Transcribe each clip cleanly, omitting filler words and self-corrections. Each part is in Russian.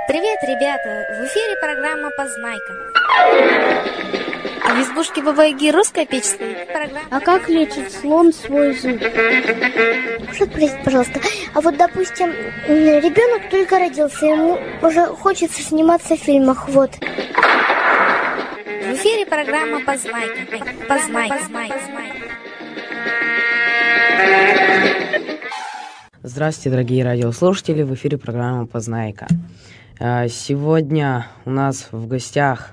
Привет, ребята! В эфире программа «Познайка». А в избушке Бабы-Яги русская печь стоит. А как лечит слон свой зуб? Спросите, пожалуйста, а вот, допустим, ребенок только родился, ему уже хочется сниматься в фильмах, вот. В эфире программа «Познайка». Познайка. Здравствуйте, дорогие радиослушатели, в эфире программа «Познайка». Сегодня у нас в гостях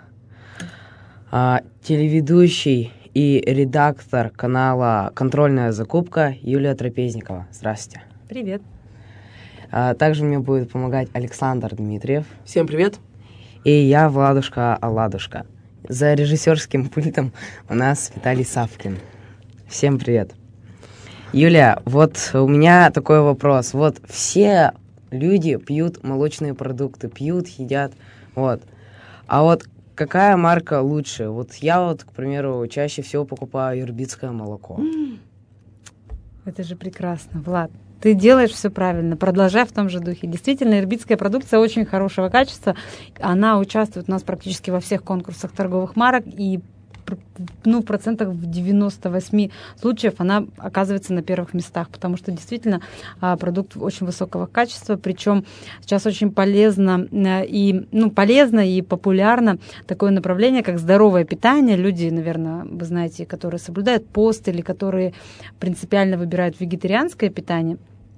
телеведущий и редактор канала «Контрольная закупка» Юлия Трапезникова. Здравствуйте. Привет. Также мне будет помогать Александр Дмитриев. Всем привет. И я, Владушка Аладушка. За режиссерским пультом у нас Виталий Савкин. Всем привет. Юлия, вот у меня такой вопрос. Вот все люди пьют молочные продукты, пьют, едят, вот. А вот какая марка лучше? Вот я вот, к примеру, чаще всего покупаю ирбитское молоко. Это же прекрасно, Влад. Ты делаешь все правильно, продолжай в том же духе. Действительно, ирбитская продукция очень хорошего качества. Она участвует у нас практически во всех конкурсах торговых марок, и в процентах в 98 случаев она оказывается на первых местах, потому что действительно продукт очень высокого качества, причем сейчас очень полезно и популярно такое направление, как здоровое питание. Люди, наверное, вы знаете, которые соблюдают пост или которые принципиально выбирают вегетарианское питание,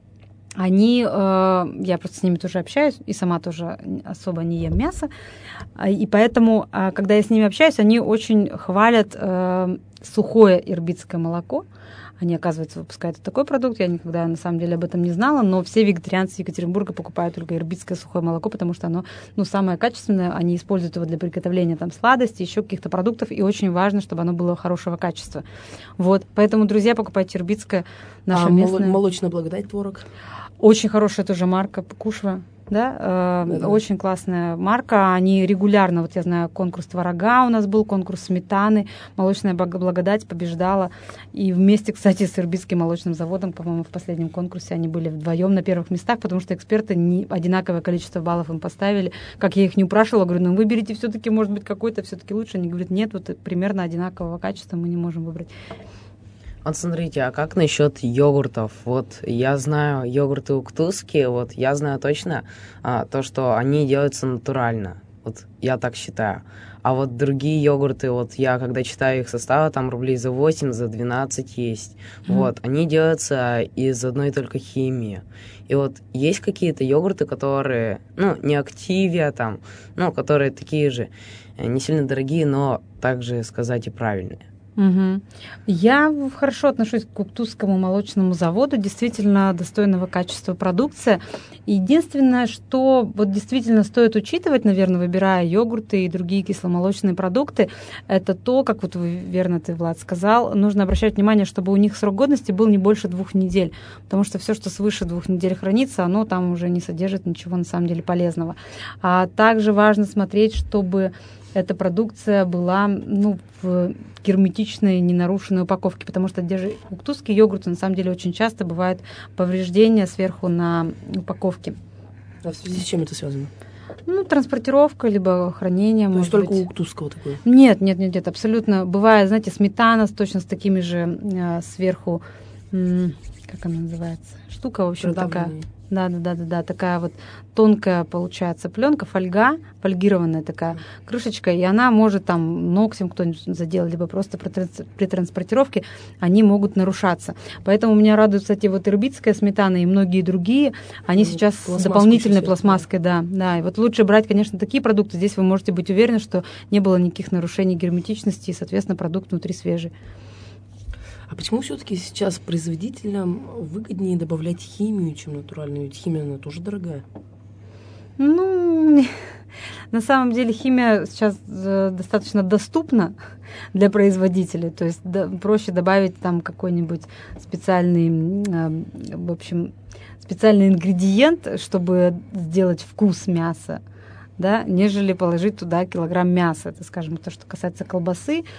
я просто с ними тоже общаюсь, и сама тоже особо не ем мясо, и поэтому, когда я с ними общаюсь, они очень хвалят сухое ирбитское молоко. Они, оказывается, выпускают такой продукт, я никогда на самом деле об этом не знала, но все вегетарианцы Екатеринбурга покупают только ирбитское сухое молоко, потому что оно самое качественное, они используют его для приготовления сладостей, еще каких-то продуктов, и очень важно, чтобы оно было хорошего качества. Вот, поэтому, друзья, покупайте ирбитское, наше местное. Молочная благодать творог? Очень хорошая тоже марка, Кушва. Да? Очень классная марка. Они регулярно, вот я знаю, конкурс творога у нас был, конкурс сметаны, молочная благодать побеждала. И вместе, кстати, с Ирбитским молочным заводом, по-моему, в последнем конкурсе они были вдвоем на первых местах, потому что эксперты одинаковое количество баллов им поставили. Как я их не упрашивала, говорю, выберите все-таки, может быть, какой-то все-таки лучше. Они говорят, нет, вот примерно одинакового качества мы не можем выбрать. Вот смотрите, а как насчет йогуртов? Вот я знаю йогурты уктусские, вот я знаю точно то, что они делаются натурально. Вот я так считаю. А вот другие йогурты, вот я когда читаю их составы, там рублей за 8, за 12 есть. Вот, они делаются из одной только химии. И вот есть какие-то йогурты, которые, не Активия там, которые такие же, не сильно дорогие, но также сказать и правильные. Угу. Я хорошо отношусь к Уктусскому молочному заводу, действительно достойного качества продукция. Единственное, что вот действительно стоит учитывать, наверное, выбирая йогурты и другие кисломолочные продукты, это то, как вот верно ты, Влад, сказал, нужно обращать внимание, чтобы у них срок годности был не больше 2 недель, потому что все, что свыше 2 недель хранится, оно там уже не содержит ничего на самом деле полезного. А также важно смотреть, чтобы эта продукция была в герметичной, ненарушенной упаковке, потому что уктусские йогурты на самом деле очень часто бывают повреждения сверху на упаковке. А в связи с чем это связано? Транспортировка, либо хранение. То есть только у уктусского такое? Нет, абсолютно. Бывает, знаете, сметана точно с такими же сверху, как она называется? Штука, в общем, такая. Да, такая вот тонкая получается пленка, фольга, фольгированная такая крышечка, и она может ногтем кто-нибудь задел, либо просто при транспортировке они могут нарушаться. Поэтому меня радует, кстати, вот ирбитская сметана и многие другие, они сейчас с дополнительной пластмасской, да. И вот лучше брать, конечно, такие продукты, здесь вы можете быть уверены, что не было никаких нарушений герметичности, и, соответственно, продукт внутри свежий. А почему все-таки сейчас производителям выгоднее добавлять химию, чем натуральную? Ведь химия, она тоже дорогая. На самом деле химия сейчас достаточно доступна для производителей. То есть проще добавить там какой-нибудь специальный ингредиент, чтобы сделать вкус мяса, да, нежели положить туда килограмм мяса. Это, скажем, то, что касается колбасы.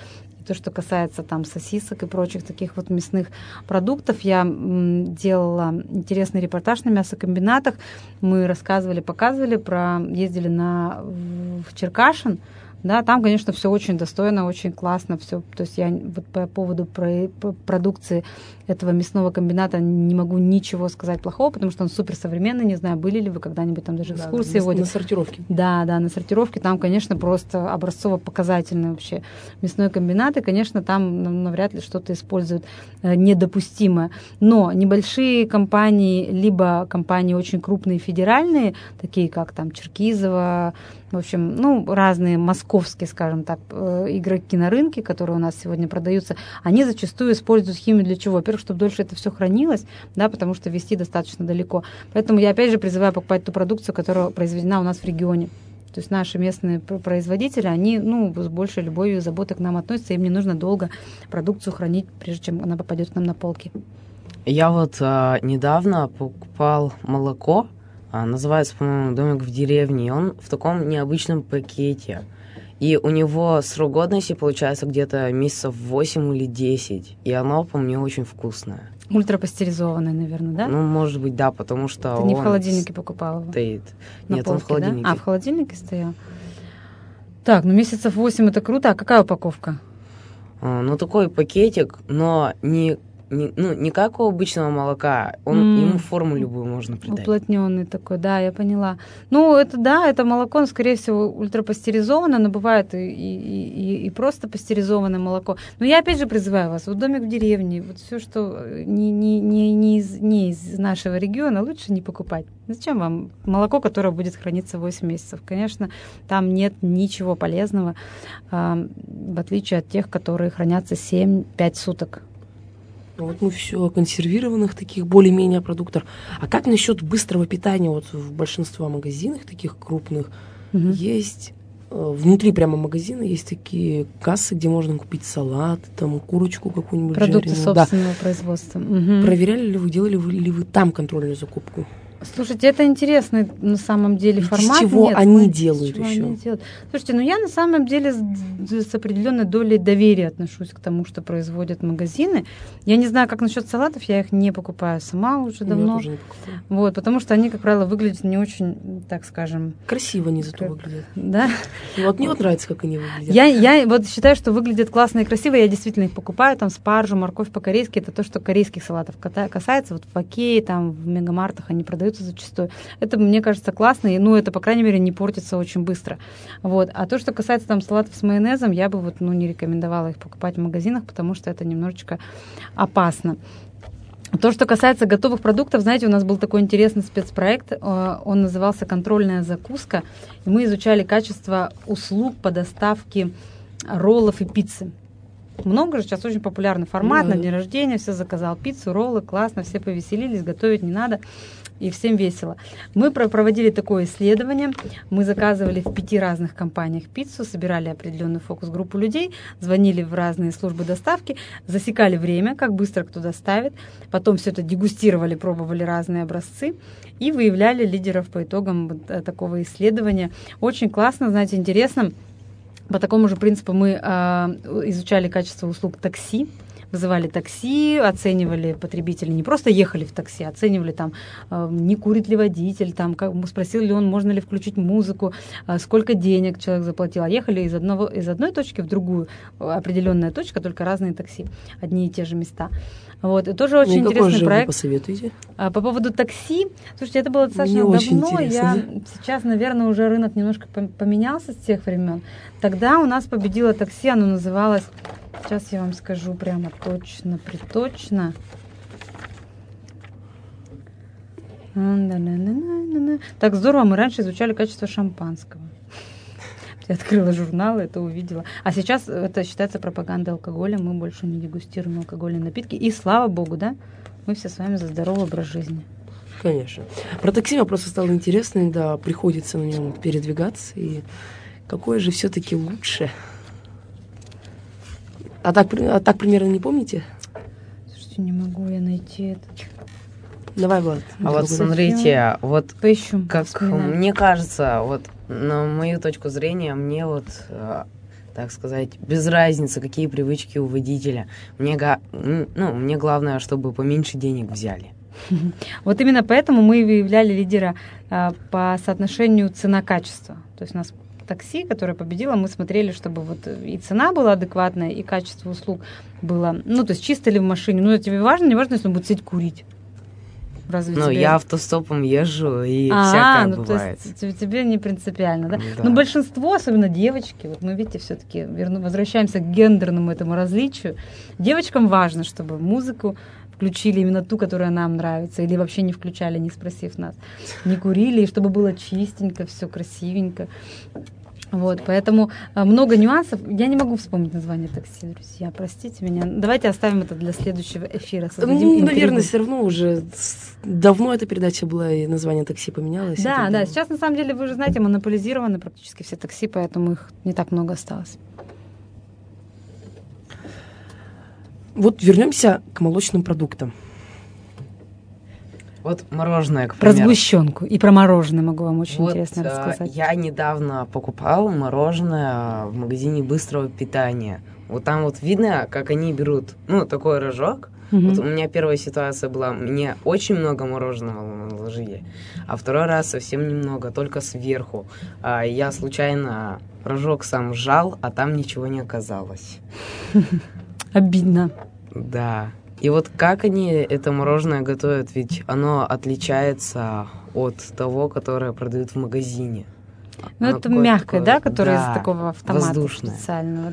то, что касается там сосисок и прочих таких вот мясных продуктов. Я делала интересный репортаж на мясокомбинатах. Мы рассказывали, показывали, ездили в Черкашин. Да, там, конечно, все очень достойно, очень классно, все. То есть я вот по поводу продукции этого мясного комбината не могу ничего сказать плохого, потому что он суперсовременный. Не знаю, были ли вы когда-нибудь там даже экскурсии водят. На сортировке. Да, на сортировке. Там, конечно, просто образцово-показательный вообще мясной комбинат. И, конечно, там навряд ли что-то используют недопустимое. Но небольшие компании, либо компании очень крупные федеральные, такие как там Черкизово, в общем, разные московские, скажем так, игроки на рынке, которые у нас сегодня продаются, они зачастую используют химию для чего? Во-первых, чтобы дольше это все хранилось, да, потому что везти достаточно далеко. Поэтому я опять же призываю покупать ту продукцию, которая произведена у нас в регионе. То есть наши местные производители, они с большей любовью и заботой к нам относятся, им не нужно долго продукцию хранить, прежде чем она попадет к нам на полки. Я вот недавно покупал молоко, называется, по-моему, «Домик в деревне», и он в таком необычном пакете. И у него срок годности получается где-то месяцев 8 или 10, и оно, по мне, очень вкусное. Ультрапастеризованное, наверное, да? Может быть, да, потому что Ты не в холодильнике покупал его? Стоит. На Нет, полке, он в холодильнике. Да? В холодильнике стоял? Так, месяцев 8 это круто. А какая упаковка? Такой пакетик, но не как у обычного молока, ему форму любую можно придать. Уплотненный такой, да, я поняла. Это молоко, скорее всего, ультрапастеризованное, но бывает и просто пастеризованное молоко. Но я опять же призываю вас, домик в деревне, вот все, что не из нашего региона, лучше не покупать. Зачем вам молоко, которое будет храниться 8 месяцев? Конечно, там нет ничего полезного, в отличие от тех, которые хранятся 7-5 суток. Вот мы все о консервированных таких более-менее продуктах. А как насчет быстрого питания? Вот в большинстве магазинах таких крупных есть внутри прямо магазина есть такие кассы, где можно купить салат, там курочку какую-нибудь продукты жареную. Собственного производства. Проверяли ли вы, делали ли вы там контрольную закупку? Слушайте, это интересный на самом деле формат. С чего они делают еще? Слушайте, я на самом деле с определенной долей доверия отношусь к тому, что производят магазины. Я не знаю, как насчет салатов, я их не покупаю сама уже давно. Я тоже не покупаю. Потому что они, как правило, выглядят не очень, так скажем... Красиво они зато выглядят. Да? Мне очень как они выглядят. Я считаю, что выглядят классно и красиво. Я действительно их покупаю. Там спаржу, морковь по-корейски. Это то, что корейских салатов касается. В Окее, там в мегамартах они продаются зачастую. Это, мне кажется, классно, и, это, по крайней мере, не портится очень быстро. А то, что касается там салатов с майонезом, я бы не рекомендовала их покупать в магазинах, потому что это немножечко опасно. То, что касается готовых продуктов, знаете, у нас был такой интересный спецпроект, он назывался «Контрольная закуска», и мы изучали качество услуг по доставке роллов и пиццы. Много же, сейчас очень популярный формат, на день рождения, все заказал пиццу, роллы, классно, все повеселились, готовить не надо, и всем весело. Мы проводили такое исследование, мы заказывали в 5 разных компаниях пиццу, собирали определенную фокус-группу людей, звонили в разные службы доставки, засекали время, как быстро кто доставит, потом все это дегустировали, пробовали разные образцы и выявляли лидеров по итогам такого исследования. Очень классно, знаете, интересно. По такому же принципу мы изучали качество услуг такси, вызывали такси, оценивали потребителей, не просто ехали в такси, оценивали там, не курит ли водитель, там, спросил ли он, можно ли включить музыку, сколько денег человек заплатил. А ехали из одной точки в другую, определенная точка, только разные такси, одни и те же места. И тоже очень интересный проект. Вы посоветуете? По поводу такси, слушайте, это было достаточно давно. Сейчас, наверное, уже рынок немножко поменялся с тех времен. Тогда у нас победило такси, оно называлось, сейчас я вам скажу прямо точно, приточно. Так здорово, мы раньше изучали качество шампанского. Я открыла журнал, это увидела. А сейчас это считается пропагандой алкоголя. Мы больше не дегустируем алкогольные напитки. И слава богу, да, мы все с вами за здоровый образ жизни. Конечно. Про такси вопрос стал интересный, да, приходится на нем передвигаться. И какое же все-таки лучше? А так примерно не помните? Слушайте, не могу я найти это. Давай, Влад. Смотрите, поищу. Как мне кажется, на мою точку зрения, мне так сказать, без разницы, какие привычки у водителя. Мне главное, чтобы поменьше денег взяли. Вот именно поэтому мы выявляли лидера по соотношению цена-качество. То есть у нас такси, которое победило, мы смотрели, чтобы вот и цена была адекватная, и качество услуг было, то есть чисто ли в машине. Тебе важно, не важно, если он будет сидеть курить. Разве тебе... я автостопом езжу, и всякое бывает. То есть тебе не принципиально, да? Да. Но большинство, особенно девочки, вот мы, видите, все-таки возвращаемся к гендерному этому различию. Девочкам важно, чтобы музыку включили именно ту, которая нам нравится, или вообще не включали, не спросив нас. Не курили, и чтобы было чистенько, все красивенько. Вот, поэтому много нюансов. Я не могу вспомнить название такси, друзья, простите меня. Давайте оставим это для следующего эфира. Наверное, все равно уже давно эта передача была, и название такси поменялось. Да, сейчас на самом деле, вы же знаете, монополизированы практически все такси, поэтому их не так много осталось. Вот вернемся к молочным продуктам. Вот мороженое, к Про примеру. сгущенку и про мороженое могу вам очень интересно рассказать. Я недавно покупал мороженое в магазине быстрого питания. Вот там вот видно, как они берут, такой рожок. Вот у меня первая ситуация была, мне очень много мороженого наложили, а второй раз совсем немного, только сверху. Я случайно рожок сам сжал, а там ничего не оказалось. Обидно. Да. И вот как они это мороженое готовят, ведь оно отличается от того, которое продают в магазине. Это мягкое, да, которое из такого автомата воздушное. Специального.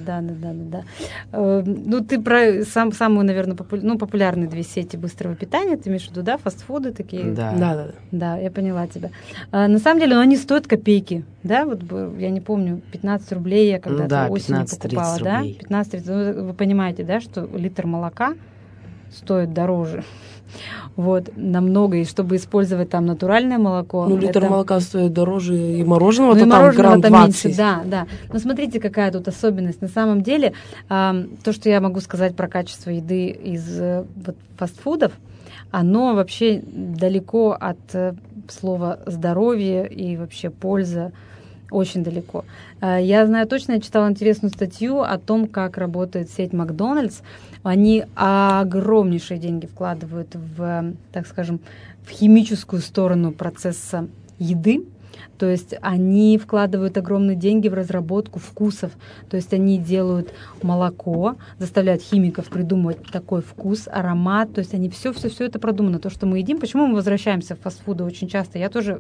Да. Ты про самую, наверное, популярные две сети быстрого питания, ты имеешь в виду, да, фастфуды такие? Да. Да, я поняла тебя. На самом деле, они стоят копейки, да, вот я не помню, 15 рублей я когда-то осенью покупала, да? 15-30, вы понимаете, да, что литр молока стоит дороже. Вот, намного, и чтобы использовать там натуральное молоко. Литр молока стоит дороже, и мороженого, и там грамм 20. Меньше, да. Но смотрите, какая тут особенность. На самом деле, то, что я могу сказать про качество еды из фастфудов, оно вообще далеко от слова «здоровье» и вообще «польза». Очень далеко. Я знаю точно, я читала интересную статью о том, как работает сеть Макдональдс. Они огромнейшие деньги вкладывают в, так скажем, в химическую сторону процесса еды. То есть они вкладывают огромные деньги в разработку вкусов. То есть они делают молоко, заставляют химиков придумывать такой вкус, аромат. То есть они все это продумано. То, что мы едим. Почему мы возвращаемся в фастфуды очень часто? Я тоже,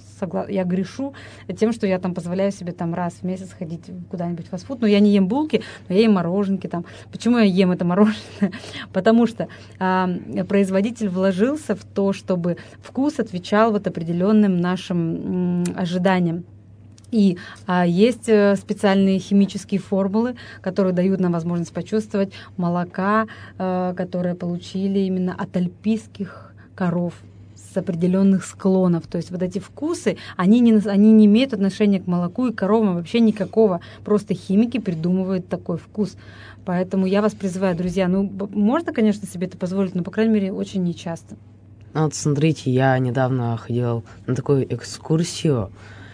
я грешу тем, что я там позволяю себе там раз в месяц ходить куда-нибудь в фастфуд. Но я не ем булки, но я ем мороженки там. Почему я ем это мороженое? Потому что производитель вложился в то, чтобы вкус отвечал вот определенным нашим ожиданиям. И есть специальные химические формулы, которые дают нам возможность почувствовать молока, которые получили именно от альпийских коров с определенных склонов. То есть вот эти вкусы, они не имеют отношения к молоку и коровам вообще никакого. Просто химики придумывают такой вкус. Поэтому я вас призываю, друзья, можно, конечно, себе это позволить, но, по крайней мере, очень нечасто. Вот смотрите, я недавно ходил на такую экскурсию.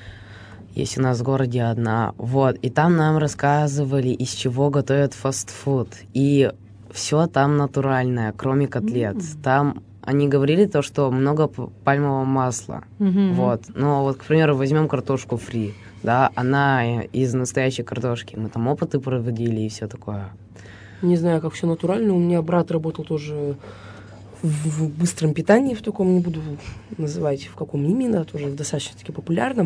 Есть у нас в городе одна. Вот, и там нам рассказывали, из чего готовят фастфуд. И все там натуральное, кроме котлет. Там они говорили то, что много пальмового масла. Вот. Но вот, к примеру, возьмем картошку фри. Да, она из настоящей картошки. Мы там опыты проводили и все такое. Не знаю, как все натурально. У меня брат работал тоже в быстром питании, в таком, не буду называть в каком именно, тоже достаточно-таки популярном.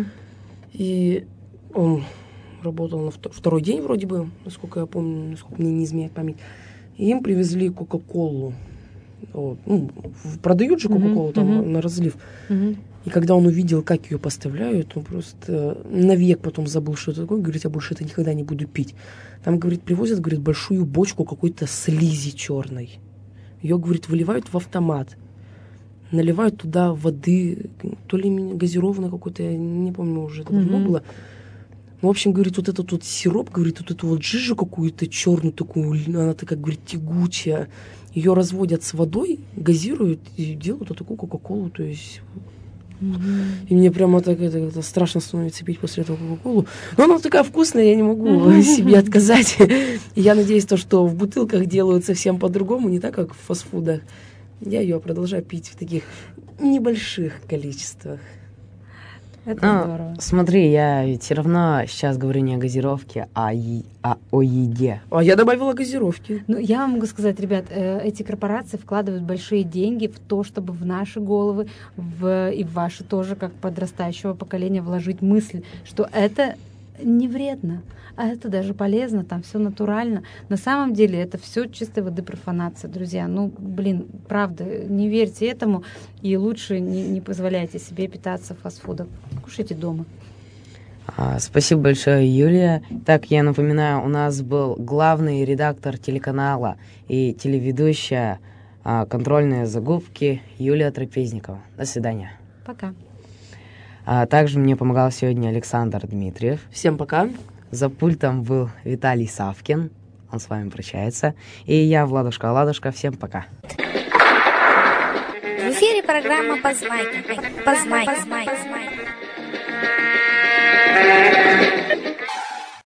И он работал на второй день вроде бы, насколько я помню, насколько мне не изменяет память. И им привезли Кока-Колу. Вот. Продают же Кока-Колу там на разлив. И когда он увидел, как ее поставляют, он просто навек потом забыл, что это такое. Говорит, я больше это никогда не буду пить. Там, говорит, привозят, говорит, большую бочку какой-то слизи черной. Ее, говорит, выливают в автомат. Наливают туда воды, то ли газированной какой-то, я не помню уже, это давно было. В общем, говорит, вот этот вот сироп, говорит, вот эту вот жижу какую-то черную такую, она такая, говорит, тягучая. Ее разводят с водой, газируют и делают вот такую Кока-Колу, то есть И мне прямо так это страшно становится пить после этого кока-колу. Но она такая вкусная, я не могу себе отказать. И я надеюсь, что в бутылках делают совсем по-другому, не так, как в фастфудах. Я ее продолжаю пить в таких небольших количествах. Это здорово. Смотри, я ведь все равно сейчас говорю не о газировке, а о еде. А я добавила газировки. Ну, я вам могу сказать, ребят, эти корпорации вкладывают большие деньги в то, чтобы в наши головы, и в ваши тоже, как подрастающего поколения, вложить мысль, что это не вредно, а это даже полезно, там все натурально. На самом деле это все чистой воды профанация, друзья. Ну, блин, правда, не верьте этому и лучше не позволяйте себе питаться фастфудом. Кушайте дома. Спасибо большое, Юлия. Так, я напоминаю, у нас был главный редактор телеканала и телеведущая «Контрольные загубки» Юлия Трапезникова. До свидания. Пока. Также мне помогал сегодня Александр Дмитриев. Всем пока. За пультом был Виталий Савкин. Он с вами прощается. И я, Владушка Оладушка. Всем пока. В эфире программа «Познайка».